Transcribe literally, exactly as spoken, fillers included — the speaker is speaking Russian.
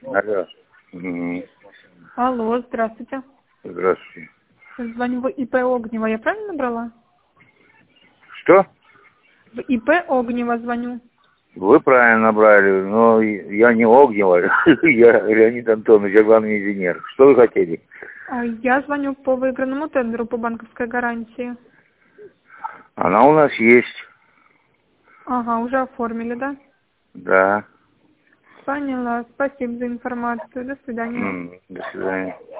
Алло. Угу. Алло, здравствуйте. Здравствуйте. Звоню в ИП Огнева. Я правильно набрала? Что? В ИП Огнева звоню. Вы правильно набрали, но я не Огнева, я Леонид Антонович, я главный инженер. Что вы хотели? А Я звоню по выигранному тендеру по банковской гарантии. Она у нас есть. Ага, уже оформили, да? Да. Поняла. Спасибо за информацию. До свидания. М, До свидания.